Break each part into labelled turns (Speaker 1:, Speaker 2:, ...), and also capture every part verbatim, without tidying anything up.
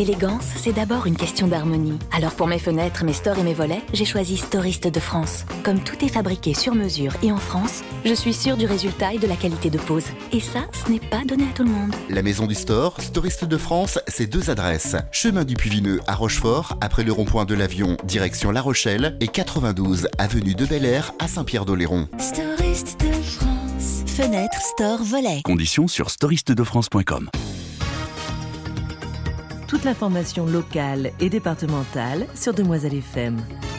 Speaker 1: L'élégance, c'est d'abord une question d'harmonie. Alors pour mes fenêtres, mes stores et mes volets, j'ai choisi Storiste de France. Comme tout est fabriqué sur mesure et en France, je suis sûre du résultat et de la qualité de pose. Et ça, ce n'est pas donné à tout le monde.
Speaker 2: La maison du store, Storiste de France, c'est deux adresses. Chemin du Puy-Vineux à Rochefort, après le rond-point de l'Avion, direction La Rochelle, et quatre-vingt-douze avenue de Bel Air à Saint-Pierre-d'Oléron.
Speaker 1: Storiste de France. Fenêtre, store, volet.
Speaker 3: Conditions sur storiste de france point com.
Speaker 4: Toute l'information locale et départementale sur Demoiselle F M.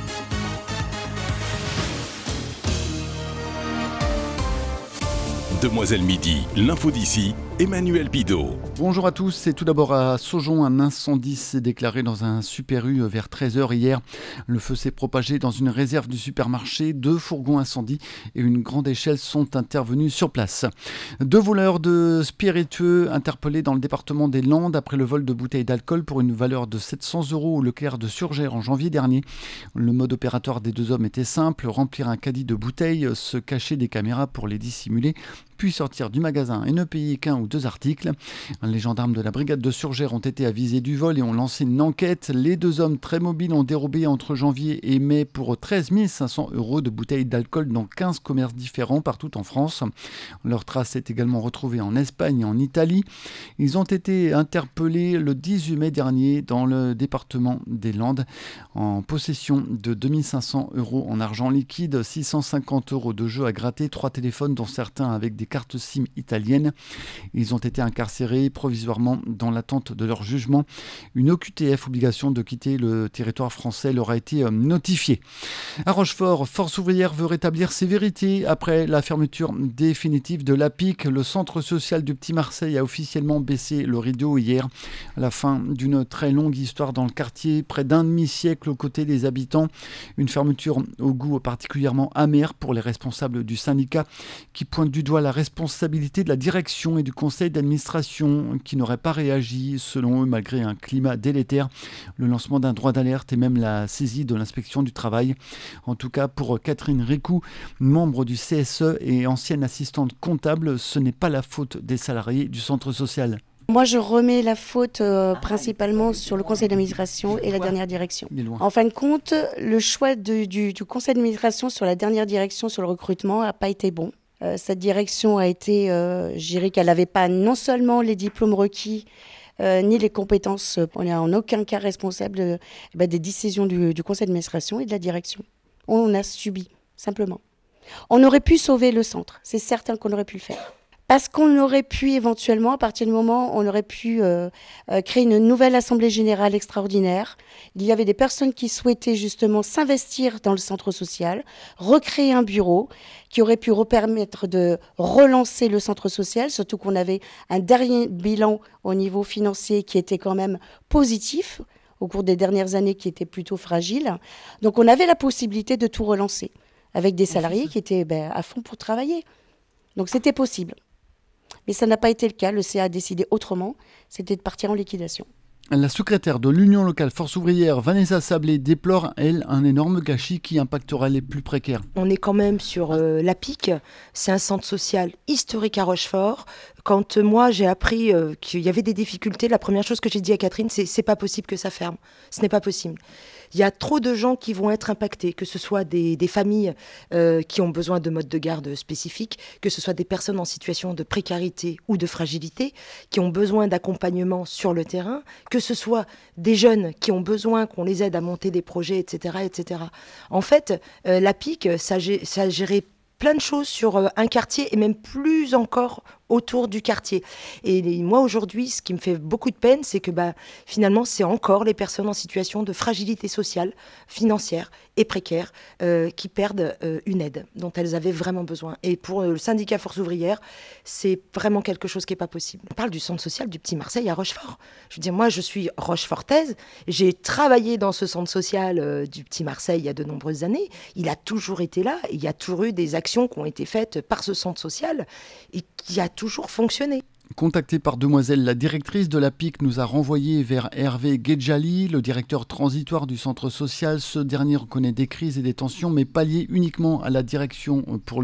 Speaker 3: Demoiselle Midi, l'info d'ici, Emmanuel Bidot.
Speaker 5: Bonjour à tous, c'est tout d'abord à Saujon, un incendie s'est déclaré dans un Super U vers treize heures hier. Le feu s'est propagé dans une réserve du supermarché, deux fourgons incendie et une grande échelle sont intervenus sur place. Deux voleurs de spiritueux interpellés dans le département des Landes après le vol de bouteilles d'alcool pour une valeur de sept cents euros au Leclerc de Surgères en janvier dernier. Le mode opératoire des deux hommes était simple, remplir un caddie de bouteilles, se cacher des caméras pour les dissimuler, puis sortir du magasin et ne payer qu'un ou deux articles. Les gendarmes de la brigade de Surgères ont été avisés du vol et ont lancé une enquête. Les deux hommes très mobiles ont dérobé entre janvier et mai pour treize mille cinq cents euros de bouteilles d'alcool dans quinze commerces différents partout en France. Leur trace est également retrouvée en Espagne et en Italie. Ils ont été interpellés le dix-huit mai dernier dans le département des Landes en possession de deux mille cinq cents euros en argent liquide, six cent cinquante euros de jeux à gratter, trois téléphones dont certains avec des cartes SIM italiennes. Ils ont été incarcérés provisoirement dans l'attente de leur jugement. Une O Q T F, obligation de quitter le territoire français, leur a été notifiée. À Rochefort, Force ouvrière veut rétablir ses vérités après la fermeture définitive de l'A P I C. Le centre social du Petit Marseille a officiellement baissé le rideau hier. À la fin d'une très longue histoire dans le quartier, près d'un demi-siècle aux côtés des habitants. Une fermeture au goût particulièrement amer pour les responsables du syndicat qui pointent du doigt la responsabilité de la direction et du conseil d'administration qui n'auraient pas réagi selon eux malgré un climat délétère, le lancement d'un droit d'alerte et même la saisie de l'inspection du travail. En tout cas pour Catherine Ricou, membre du C S E et ancienne assistante comptable, ce n'est pas la faute des salariés du centre social.
Speaker 6: Moi, je remets la faute euh, principalement sur le conseil d'administration et la dernière direction. En fin de compte, le choix de, du, du conseil d'administration sur la dernière direction, sur le recrutement, n'a pas été bon. Euh, cette direction a été, euh, je dirais qu'elle n'avait pas non seulement les diplômes requis, euh, ni les compétences. On n'est en aucun cas responsable de, eh ben, des décisions du, du conseil d'administration et de la direction. On a subi, simplement. On aurait pu sauver le centre, c'est certain qu'on aurait pu le faire. Parce qu'on aurait pu éventuellement, à partir du moment où on aurait pu euh, euh, créer une nouvelle assemblée générale extraordinaire, il y avait des personnes qui souhaitaient justement s'investir dans le centre social, recréer un bureau qui aurait pu permettre de relancer le centre social, surtout qu'on avait un dernier bilan au niveau financier qui était quand même positif au cours des dernières années, qui était plutôt fragile. Donc on avait la possibilité de tout relancer avec des salariés qui étaient ben, à fond pour travailler. Donc c'était possible. Mais ça n'a pas été le cas. Le C A a décidé autrement, c'était de partir en liquidation.
Speaker 5: La secrétaire de l'Union locale Force ouvrière, Vanessa Sablé, déplore, elle, un énorme gâchis qui impactera les plus précaires.
Speaker 7: On est quand même sur euh, l'A P I C, c'est un centre social historique à Rochefort. Quand euh, moi j'ai appris euh, qu'il y avait des difficultés, la première chose que j'ai dit à Catherine, c'est c'est pas possible que ça ferme. Ce n'est pas possible. Il y a trop de gens qui vont être impactés, que ce soit des, des familles euh, qui ont besoin de modes de garde spécifiques, que ce soit des personnes en situation de précarité ou de fragilité, qui ont besoin d'accompagnement sur le terrain, que ce soit des jeunes qui ont besoin qu'on les aide à monter des projets, et cetera, et cetera. En fait, euh, l'A P I C, ça, ça a géré plein de choses sur euh, un quartier et même plus encore autour du quartier. Et moi, aujourd'hui, ce qui me fait beaucoup de peine, c'est que bah, finalement, c'est encore les personnes en situation de fragilité sociale, financière et précaire euh, qui perdent euh, une aide dont elles avaient vraiment besoin. Et pour euh, le syndicat Force ouvrière, c'est vraiment quelque chose qui n'est pas possible. On parle du centre social du Petit Marseille à Rochefort. Je veux dire, moi, je suis rochefortaise. J'ai travaillé dans ce centre social euh, du Petit Marseille il y a de nombreuses années. Il a toujours été là. Il y a toujours eu des actions qui ont été faites par ce centre social et qui a toujours fonctionné.
Speaker 5: Contactée par Demoiselle, la directrice de l'A P I C nous a renvoyé vers Hervé Guedjali, le directeur transitoire du centre social. Ce dernier reconnaît des crises et des tensions, mais palliées uniquement à la direction pour lui.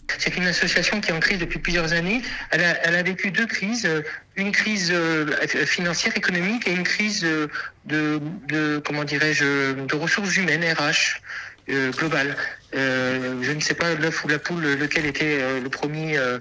Speaker 8: C'est une association qui est en crise depuis plusieurs années. Elle a, elle a vécu deux crises, une crise financière, économique et une crise de, de comment dirais-je, de ressources humaines, R H, euh, globale. Euh, je ne sais pas l'œuf ou la poule, lequel était euh, le premier... Euh,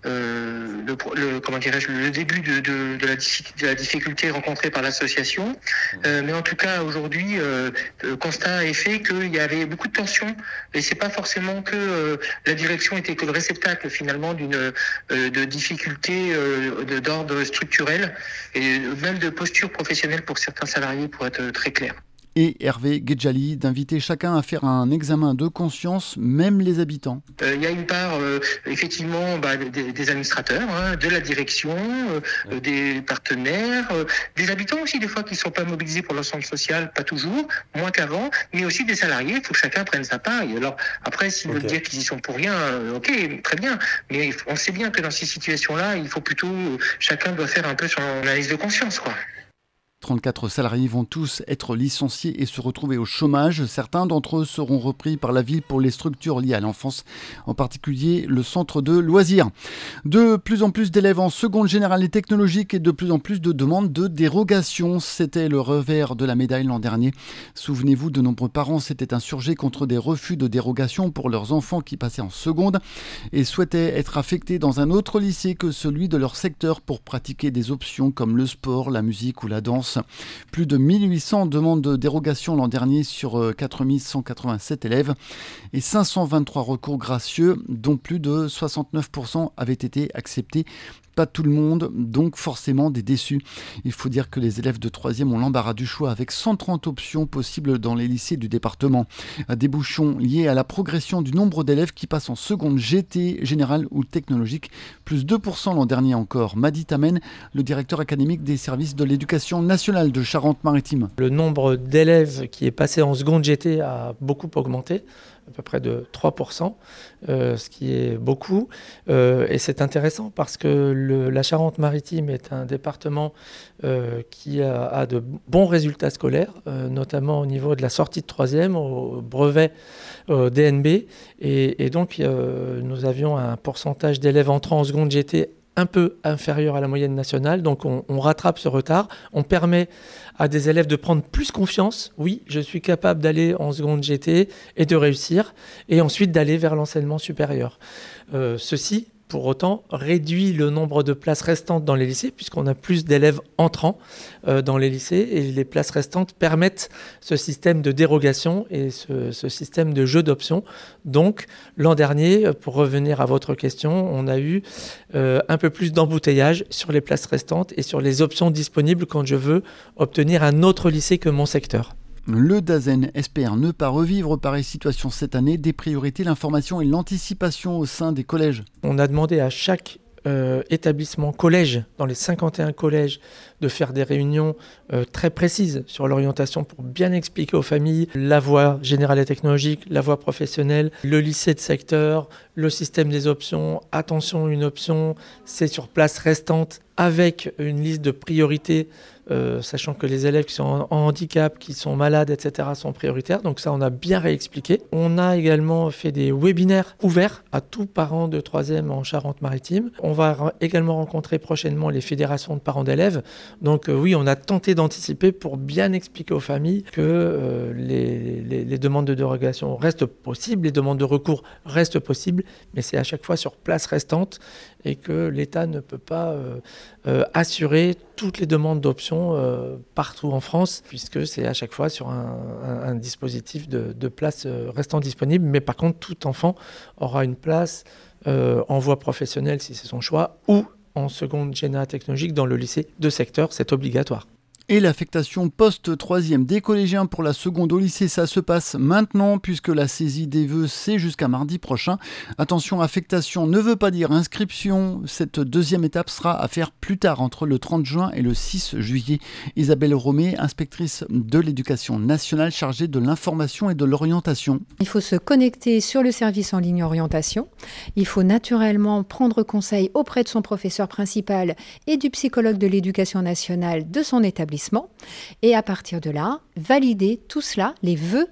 Speaker 8: Euh, le, le, comment dirais-je, le début de, de, de, la, de la difficulté rencontrée par l'association. Euh, mais en tout cas, aujourd'hui, euh, le constat est fait qu'il y avait beaucoup de tensions. Et c'est pas forcément que euh, la direction était que le réceptacle, finalement, d'une euh, de difficultés euh, de, d'ordre structurel et même de posture professionnelle pour certains salariés, pour être très clair.
Speaker 5: Et Hervé Gedjali d'inviter chacun à faire un examen de conscience, même les habitants.
Speaker 8: Il euh, y a une part, euh, effectivement, bah, des, des administrateurs, hein, de la direction, euh, des partenaires, euh, des habitants aussi, des fois, qui ne sont pas mobilisés pour leur centre social, pas toujours, moins qu'avant, mais aussi des salariés. Il faut que chacun prenne sa part. Et alors, après, s'ils okay. veulent dire qu'ils y sont pour rien, euh, ok, très bien. Mais on sait bien que dans ces situations-là, il faut plutôt, euh, chacun doit faire un peu son analyse de conscience, quoi.
Speaker 5: trente-quatre salariés vont tous être licenciés et se retrouver au chômage. Certains d'entre eux seront repris par la ville pour les structures liées à l'enfance, en particulier le centre de loisirs. De plus en plus d'élèves en seconde générale et technologique et de plus en plus de demandes de dérogation. C'était le revers de la médaille l'an dernier. Souvenez-vous, de nombreux parents s'étaient insurgés contre des refus de dérogation pour leurs enfants qui passaient en seconde et souhaitaient être affectés dans un autre lycée que celui de leur secteur pour pratiquer des options comme le sport, la musique ou la danse. Plus de mille huit cents demandes de dérogation l'an dernier sur quatre mille cent quatre-vingt-sept élèves et cinq cent vingt-trois recours gracieux, dont plus de soixante-neuf pour cent avaient été acceptés. Pas tout le monde, donc forcément des déçus. Il faut dire que les élèves de troisième ont l'embarras du choix avec cent trente options possibles dans les lycées du département. Des bouchons liés à la progression du nombre d'élèves qui passent en seconde G T, générale ou technologique, plus deux pour cent l'an dernier encore. Madi Tamen, le directeur académique des services de l'éducation nationale de Charente-Maritime.
Speaker 9: Le nombre d'élèves qui est passé en seconde G T a beaucoup augmenté, à peu près de trois pour cent, euh, ce qui est beaucoup. Euh, et c'est intéressant parce que le, la Charente-Maritime est un département euh, qui a, a de bons résultats scolaires, euh, notamment au niveau de la sortie de troisième, au brevet au D N B. Et, et donc, euh, nous avions un pourcentage d'élèves entrant en seconde G T un peu inférieur à la moyenne nationale, donc on, on rattrape ce retard. On permet à des élèves de prendre plus confiance. Oui, je suis capable d'aller en seconde G T et de réussir, et ensuite d'aller vers l'enseignement supérieur. Euh, ceci, pour autant, réduit le nombre de places restantes dans les lycées, puisqu'on a plus d'élèves entrants euh, dans les lycées, et les places restantes permettent ce système de dérogation et ce, ce système de jeu d'options. Donc, l'an dernier, pour revenir à votre question, on a eu euh, un peu plus d'embouteillage sur les places restantes et sur les options disponibles quand je veux obtenir un autre lycée que mon secteur.
Speaker 5: Le DAZEN espère ne pas revivre pareille situation cette année. Des priorités, l'information et l'anticipation au sein des collèges.
Speaker 9: On a demandé à chaque euh, établissement collège, dans les cinquante et un collèges, de faire des réunions euh, très précises sur l'orientation pour bien expliquer aux familles la voie générale et technologique, la voie professionnelle, le lycée de secteur, le système des options. Attention, une option, c'est sur place restante avec une liste de priorités, euh, sachant que les élèves qui sont en, en handicap, qui sont malades, et cetera sont prioritaires. Donc ça, on a bien réexpliqué. On a également fait des webinaires ouverts à tous parents de troisième en Charente-Maritime. On va r- également rencontrer prochainement les fédérations de parents d'élèves. Donc euh, oui, on a tenté d'anticiper pour bien expliquer aux familles que euh, les, les, les demandes de dérogation restent possibles, les demandes de recours restent possibles, mais c'est à chaque fois sur place restante et que l'État ne peut pas euh, euh, assurer toutes les demandes d'options euh, partout en France, puisque c'est à chaque fois sur un, un, un dispositif de, de place euh, restant disponible. Mais par contre, tout enfant aura une place euh, en voie professionnelle, si c'est son choix, ou en seconde générale technologique dans le lycée de secteur, c'est obligatoire.
Speaker 5: Et l'affectation post-troisième des collégiens pour la seconde au lycée, ça se passe maintenant puisque la saisie des vœux, c'est jusqu'à mardi prochain. Attention, affectation ne veut pas dire inscription. Cette deuxième étape sera à faire plus tard, entre le trente juin et le six juillet. Isabelle Romé, inspectrice de l'éducation nationale chargée de l'information et de l'orientation.
Speaker 10: Il faut se connecter sur le service en ligne orientation. Il faut naturellement prendre conseil auprès de son professeur principal et du psychologue de l'éducation nationale de son établissement. Et à partir de là, valider tout cela, les vœux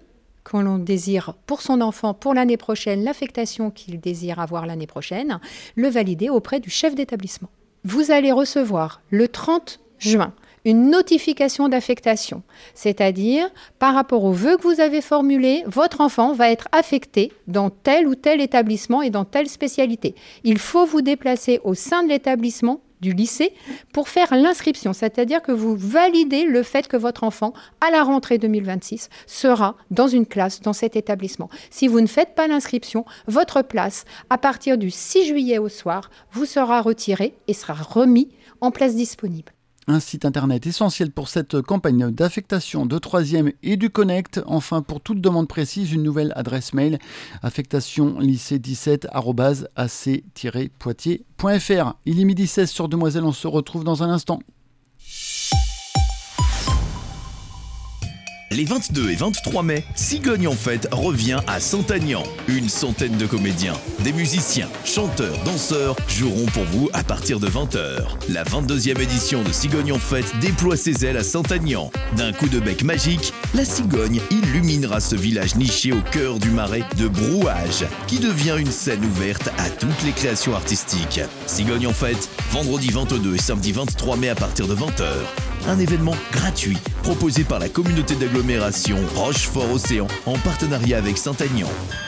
Speaker 10: que l'on désire pour son enfant pour l'année prochaine, l'affectation qu'il désire avoir l'année prochaine, le valider auprès du chef d'établissement. Vous allez recevoir le trente juin une notification d'affectation, c'est-à-dire par rapport aux vœux que vous avez formulés, votre enfant va être affecté dans tel ou tel établissement et dans telle spécialité. Il faut vous déplacer au sein de l'établissement du lycée pour faire l'inscription, c'est-à-dire que vous validez le fait que votre enfant, à la rentrée deux mille vingt-six, sera dans une classe dans cet établissement. Si vous ne faites pas l'inscription, votre place, à partir du six juillet au soir, vous sera retirée et sera remis en place disponible.
Speaker 5: Un site internet essentiel pour cette campagne d'affectation de troisième et du Connect. Enfin, pour toute demande précise, une nouvelle adresse mail, affectation lycée dix-sept arobase a c tiret poitiers point f r. Il est midi seize sur Demoiselle, on se retrouve dans un instant.
Speaker 11: Les vingt-deux et vingt-trois mai, Cigogne en Fête revient à Saint-Aignan. Une centaine de comédiens, des musiciens, chanteurs, danseurs joueront pour vous à partir de vingt heures. La vingt-deuxième édition de Cigogne en Fête déploie ses ailes à Saint-Aignan. D'un coup de bec magique, la cigogne illuminera ce village niché au cœur du marais de Brouage, qui devient une scène ouverte à toutes les créations artistiques. Cigogne en Fête, vendredi vingt-deux et samedi vingt-trois mai à partir de vingt heures. Un événement gratuit proposé par la communauté d'agglomération Rochefort-Océan en partenariat avec Saint-Aignan.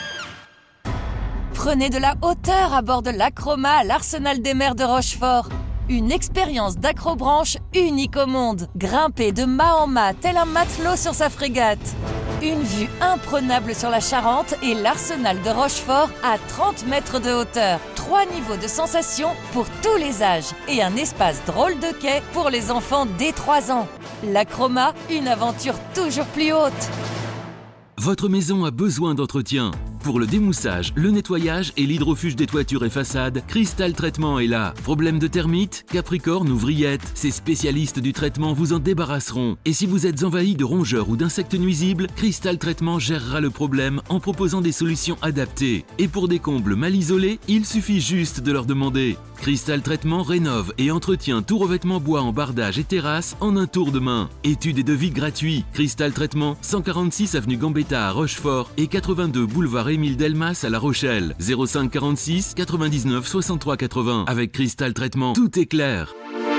Speaker 12: Prenez de la hauteur à bord de l'Acroma à l'Arsenal des mers de Rochefort. Une expérience d'accrobranche unique au monde. Grimpez de mât en mât tel un matelot sur sa frégate. Une vue imprenable sur la Charente et l'Arsenal de Rochefort à trente mètres de hauteur. Trois niveaux de sensations pour tous les âges et un espace drôle de quai pour les enfants dès trois ans. L'Acroma, une aventure toujours plus haute.
Speaker 13: Votre maison a besoin d'entretien. Pour le démoussage, le nettoyage et l'hydrofuge des toitures et façades, Cristal Traitement est là. Problème de termites, capricorne ou vrillettes, ces spécialistes du traitement vous en débarrasseront. Et si vous êtes envahi de rongeurs ou d'insectes nuisibles, Cristal Traitement gérera le problème en proposant des solutions adaptées. Et pour des combles mal isolés, il suffit juste de leur demander. Cristal Traitement rénove et entretient tout revêtement bois en bardage et terrasse en un tour de main. Études et devis gratuits. Cristal Traitement, cent quarante-six avenue Gambetta à Rochefort et quatre-vingt-deux boulevard Émile Delmas à La Rochelle. zéro cinq quarante-six quatre-vingt-dix-neuf soixante-trois quatre-vingts. Avec Cristal Traitement, tout est clair.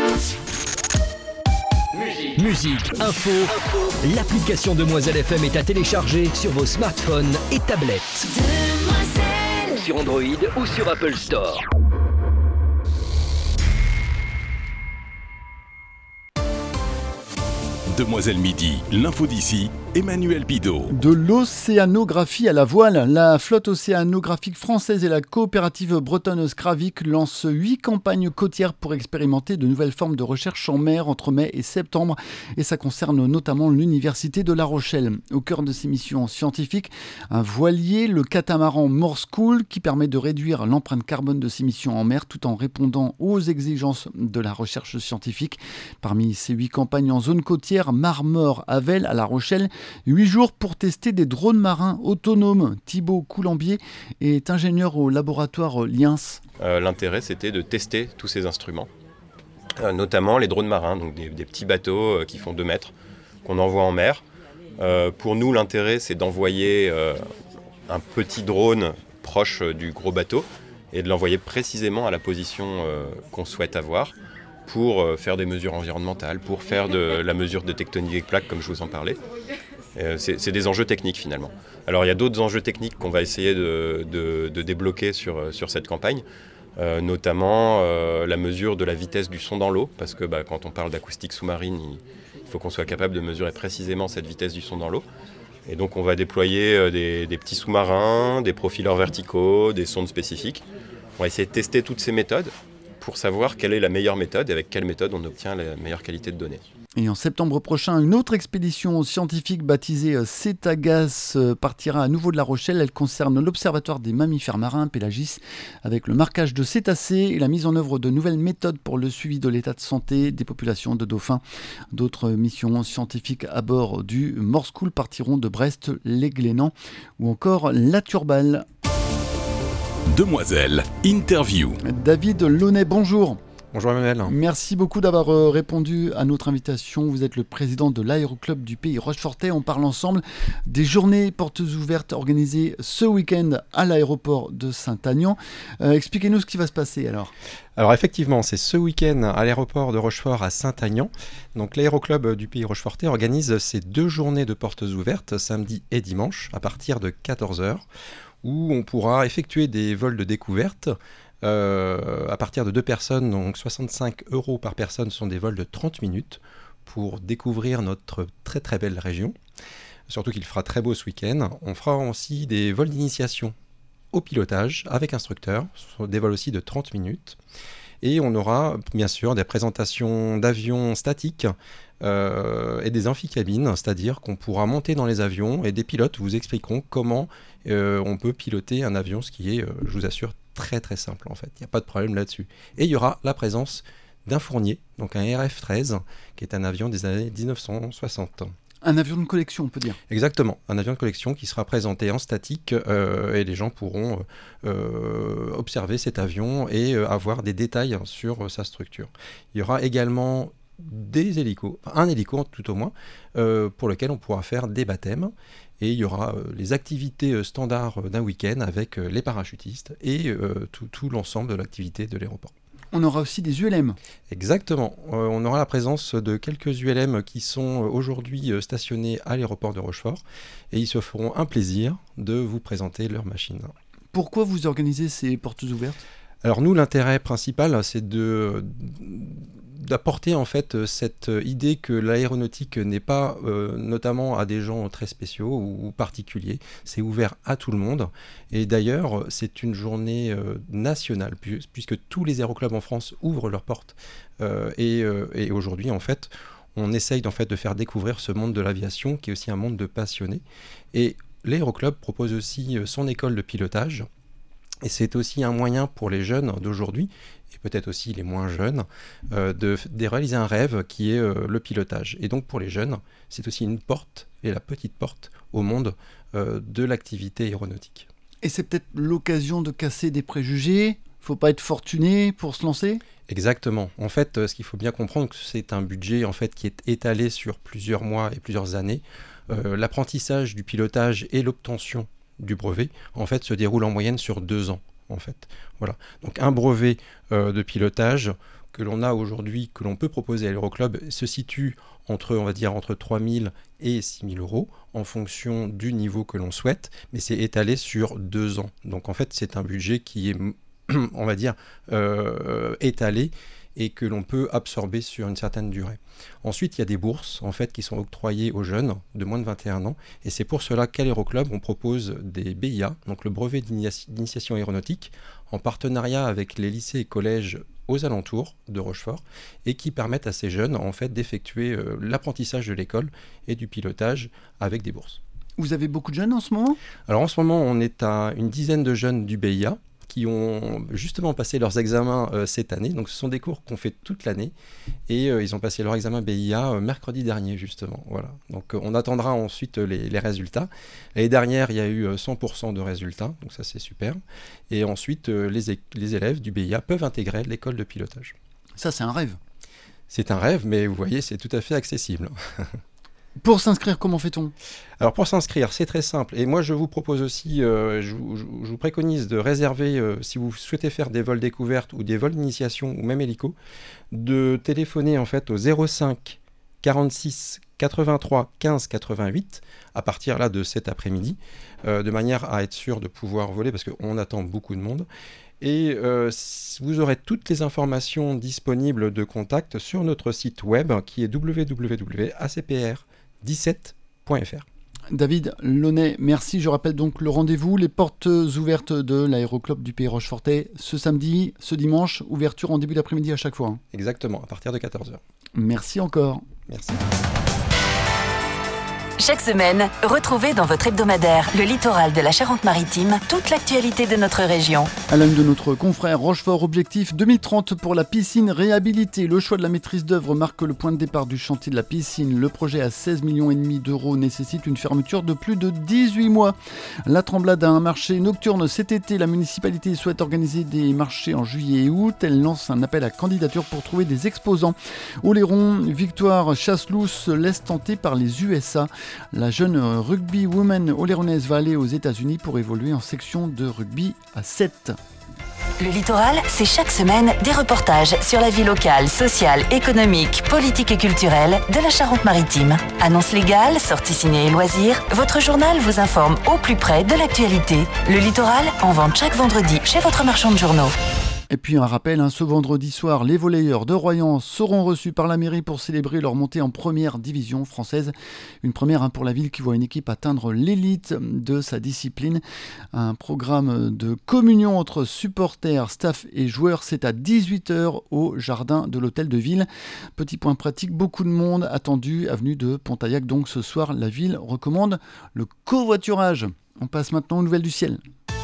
Speaker 14: Musique, Musique info. info. L'application Demoiselle F M est à télécharger sur vos smartphones et tablettes. Demoiselle. Sur Android ou sur Apple Store.
Speaker 3: Demoiselle Midi, l'info d'ici, Emmanuel Bidot.
Speaker 5: De l'océanographie à la voile, la flotte océanographique française et la coopérative bretonne Skravik lancent huit campagnes côtières pour expérimenter de nouvelles formes de recherche en mer entre mai et septembre. Et ça concerne notamment l'université de La Rochelle. Au cœur de ces missions scientifiques, un voilier, le catamaran Morscool, qui permet de réduire l'empreinte carbone de ces missions en mer tout en répondant aux exigences de la recherche scientifique. Parmi ces huit campagnes en zone côtière, Marmor, Havel, à La Rochelle, huit jours pour tester des drones marins autonomes. Thibaut Coulambier est ingénieur au laboratoire Liens.
Speaker 15: Euh, l'intérêt, c'était de tester tous ces instruments, euh, notamment les drones marins, donc des, des petits bateaux euh, qui font deux mètres, qu'on envoie en mer. Euh, pour nous, l'intérêt, c'est d'envoyer euh, un petit drone proche euh, du gros bateau et de l'envoyer précisément à la position euh, qu'on souhaite avoir, pour faire des mesures environnementales, pour faire de la mesure de tectonique des plaques, comme je vous en parlais. C'est, c'est des enjeux techniques, finalement. Alors, il y a d'autres enjeux techniques qu'on va essayer de, de, de débloquer sur, sur cette campagne, euh, notamment euh, la mesure de la vitesse du son dans l'eau, parce que bah, quand on parle d'acoustique sous-marine, il, il faut qu'on soit capable de mesurer précisément cette vitesse du son dans l'eau. Et donc, on va déployer euh, des, des petits sous-marins, des profileurs verticaux, des sondes spécifiques. On va essayer de tester toutes ces méthodes pour savoir quelle est la meilleure méthode et avec quelle méthode on obtient la meilleure qualité de données.
Speaker 5: Et en septembre prochain, une autre expédition scientifique baptisée Cétagas partira à nouveau de La Rochelle. Elle concerne l'Observatoire des mammifères marins, Pélagis, avec le marquage de cétacés et la mise en œuvre de nouvelles méthodes pour le suivi de l'état de santé des populations de dauphins. D'autres missions scientifiques à bord du Morscool partiront de Brest, les Glénans ou encore la Turballe.
Speaker 3: Demoiselle, interview.
Speaker 5: David Launay, bonjour.
Speaker 16: Bonjour Emmanuel.
Speaker 5: Merci beaucoup d'avoir euh, répondu à notre invitation. Vous êtes le président de l'aéroclub du Pays Rochefortais. On parle ensemble des journées portes ouvertes organisées ce week-end à l'aéroport de Saint-Aignan. Euh, expliquez-nous ce qui va se passer alors.
Speaker 16: Alors effectivement, c'est ce week-end à l'aéroport de Rochefort à Saint-Aignan. Donc l'aéroclub du Pays Rochefortais organise ces deux journées de portes ouvertes, samedi et dimanche, à partir de quatorze heures, où on pourra effectuer des vols de découverte euh, à partir de deux personnes, donc soixante-cinq euros par personne, sont des vols de trente minutes pour découvrir notre très très belle région. Surtout qu'il fera très beau ce week-end. On fera aussi des vols d'initiation au pilotage avec instructeur, des vols aussi de trente minutes. Et on aura bien sûr des présentations d'avions statiques euh, et des amphicabines, c'est-à-dire qu'on pourra monter dans les avions et des pilotes vous expliqueront comment euh, on peut piloter un avion, ce qui est, euh, je vous assure, très très simple en fait. Il n'y a pas de problème là-dessus. Et il y aura la présence d'un fournier, donc un R F treize, qui est un avion des années dix-neuf cent soixante.
Speaker 5: Un avion de collection, on peut dire.
Speaker 16: Exactement, un avion de collection qui sera présenté en statique euh, et les gens pourront euh, observer cet avion et euh, avoir des détails sur euh, sa structure. Il y aura également des hélicos, un hélico tout au moins, euh, pour lequel on pourra faire des baptêmes. Et il y aura euh, les activités euh, standards d'un week-end avec euh, les parachutistes et euh, tout, tout l'ensemble de l'activité de l'aéroport.
Speaker 5: On aura aussi des U L M.
Speaker 16: Exactement. Euh, on aura la présence de quelques U L M qui sont euh, aujourd'hui euh, stationnés à l'aéroport de Rochefort et ils se feront un plaisir de vous présenter leur machine.
Speaker 5: Pourquoi vous organisez ces portes ouvertes ?
Speaker 16: Alors nous, l'intérêt principal, c'est de, d'apporter en fait cette idée que l'aéronautique n'est pas euh, notamment à des gens très spéciaux ou particuliers, c'est ouvert à tout le monde. Et d'ailleurs, c'est une journée euh, nationale, puisque tous les aéroclubs en France ouvrent leurs portes. Euh, et, euh, et aujourd'hui, en fait, on essaye en fait, de faire découvrir ce monde de l'aviation, qui est aussi un monde de passionnés. Et l'aéroclub propose aussi son école de pilotage. Et c'est aussi un moyen pour les jeunes d'aujourd'hui, et peut-être aussi les moins jeunes, euh, de, de réaliser un rêve qui est euh, le pilotage. Et donc pour les jeunes, c'est aussi une porte, et la petite porte, au monde euh, de l'activité aéronautique.
Speaker 5: Et c'est peut-être l'occasion de casser des préjugés ? Il ne faut pas être fortuné pour se lancer ?
Speaker 16: Exactement. En fait, euh, ce qu'il faut bien comprendre, c'est un budget en fait, qui est étalé sur plusieurs mois et plusieurs années. Euh, l'apprentissage du pilotage et l'obtention du brevet, en fait, se déroule en moyenne sur deux ans, en fait. Voilà. Donc, un brevet euh, de pilotage que l'on a aujourd'hui, que l'on peut proposer à l'aéroclub, se situe entre, on va dire, entre trois mille et six mille euros, en fonction du niveau que l'on souhaite, mais c'est étalé sur deux ans. Donc, en fait, c'est un budget qui est, on va dire, euh, étalé et que l'on peut absorber sur une certaine durée. Ensuite, il y a des bourses en fait, qui sont octroyées aux jeunes de moins de vingt et un ans, et c'est pour cela qu'à l'Aéroclub, on propose des B I A, donc le brevet d'initiation aéronautique, en partenariat avec les lycées et collèges aux alentours de Rochefort, et qui permettent à ces jeunes en fait, d'effectuer euh, l'apprentissage de l'école et du pilotage avec des bourses.
Speaker 5: Vous avez beaucoup de jeunes en ce moment ?
Speaker 16: Alors en ce moment, on est à une dizaine de jeunes du B I A, qui ont justement passé leurs examens euh, cette année. Donc ce sont des cours qu'on fait toute l'année et euh, ils ont passé leur examen B I A euh, mercredi dernier justement. Voilà. Donc euh, on attendra ensuite les, les résultats. L'année dernière, il y a eu euh, cent pour cent de résultats, donc ça c'est super. Et ensuite, euh, les, les élèves du B I A peuvent intégrer l'école de pilotage.
Speaker 5: Ça c'est un rêve.
Speaker 16: C'est un rêve, mais vous voyez, c'est tout à fait accessible.
Speaker 5: Pour s'inscrire, comment fait-on ?
Speaker 16: Alors pour s'inscrire, c'est très simple. Et moi, je vous propose aussi, euh, je, vous, je vous préconise de réserver, euh, si vous souhaitez faire des vols découvertes ou des vols d'initiation ou même hélico, de téléphoner en fait au zéro cinq quarante-six quatre-vingt-trois quinze quatre-vingt-huit à partir là de cet après-midi, euh, de manière à être sûr de pouvoir voler parce qu'on attend beaucoup de monde. Et euh, vous aurez toutes les informations disponibles de contact sur notre site web qui est w w w point a c p r dix-sept point f r.
Speaker 5: David Launay, merci. Je rappelle donc le rendez-vous, les portes ouvertes de l'aéroclub du Pays Rochefortais ce samedi, ce dimanche, ouverture en début d'après-midi à chaque fois. Hein.
Speaker 16: Exactement, à partir de quatorze heures.
Speaker 5: Merci encore.
Speaker 16: Merci.
Speaker 1: Chaque semaine, retrouvez dans votre hebdomadaire Le Littoral de la Charente-Maritime toute l'actualité de notre région.
Speaker 5: À l'un de notre confrère Rochefort, objectif deux mille trente pour la piscine réhabilitée. Le choix de la maîtrise d'œuvre marque le point de départ du chantier de la piscine. Le projet à seize virgule cinq millions d'euros nécessite une fermeture de plus de dix-huit mois. La Tremblade a un marché nocturne cet été. La municipalité souhaite organiser des marchés en juillet et août. Elle lance un appel à candidature pour trouver des exposants. Oléron, Victoire Chasseloup se laisse tenter par les U S A. La jeune rugby woman oléronaise va aller aux États-Unis pour évoluer en section de rugby à sept.
Speaker 1: Le Littoral, c'est chaque semaine des reportages sur la vie locale, sociale, économique, politique et culturelle de la Charente-Maritime. Annonces légales, sorties ciné et loisirs, votre journal vous informe au plus près de l'actualité. Le Littoral, en vente chaque vendredi chez votre marchand de journaux.
Speaker 5: Et puis un rappel, hein, ce vendredi soir, les volleyeurs de Royan seront reçus par la mairie pour célébrer leur montée en première division française. Une première hein, pour la ville qui voit une équipe atteindre l'élite de sa discipline. Un programme de communion entre supporters, staff et joueurs, c'est à dix-huit heures au jardin de l'hôtel de ville. Petit point pratique, beaucoup de monde attendu, avenue de Pontaillac. Donc ce soir, la ville recommande le covoiturage. On passe maintenant aux nouvelles du ciel.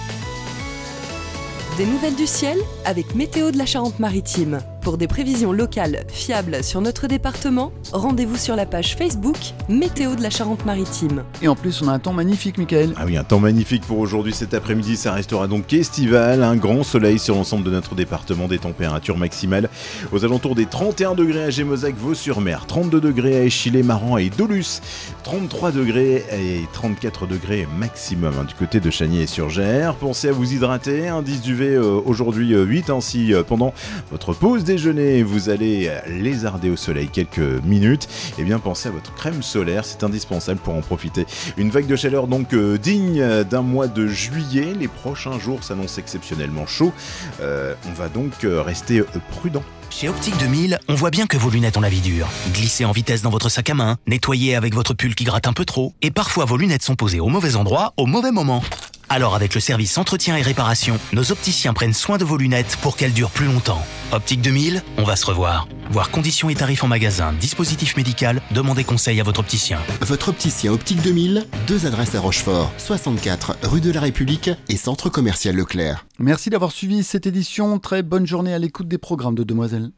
Speaker 17: Des nouvelles du ciel avec Météo de la Charente-Maritime. Pour des prévisions locales fiables sur notre département, rendez-vous sur la page Facebook Météo de la Charente-Maritime.
Speaker 5: Et en plus, on a un temps magnifique, Mickaël.
Speaker 18: Ah oui, un temps magnifique pour aujourd'hui. Cet après-midi, ça restera donc estival. Un grand soleil sur l'ensemble de notre département. Des températures maximales aux alentours des trente et un degrés à Gémozac, Vaux-sur-Mer, trente-deux degrés à Échillé, Maran et Dolus, trente-trois degrés et trente-quatre degrés maximum hein, du côté de Chagny-et-sur-Gers. Pensez à vous hydrater. Indice du V euh, aujourd'hui euh, huit. Ainsi, euh, pendant votre pause déjeuner, vous allez lézarder au soleil quelques minutes. Et bien, pensez à votre crème solaire. C'est indispensable pour en profiter. Une vague de chaleur donc euh, digne d'un mois de juillet. Les prochains jours s'annoncent exceptionnellement chauds. Euh, on va donc euh, rester euh, prudent.
Speaker 19: Chez Optique deux mille, on voit bien que vos lunettes ont la vie dure. Glissez en vitesse dans votre sac à main, nettoyez avec votre pull qui gratte un peu trop, et parfois vos lunettes sont posées au mauvais endroit, au mauvais moment. Alors avec le service entretien et réparation, nos opticiens prennent soin de vos lunettes pour qu'elles durent plus longtemps. Optique deux mille, on va se revoir. Voir conditions et tarifs en magasin, dispositif médical, demandez conseil à votre opticien.
Speaker 2: Votre opticien Optique deux mille, deux adresses à Rochefort, soixante-quatre rue de la République et centre commercial Leclerc.
Speaker 5: Merci d'avoir suivi cette édition. Très bonne journée à l'écoute des programmes de Demoiselles.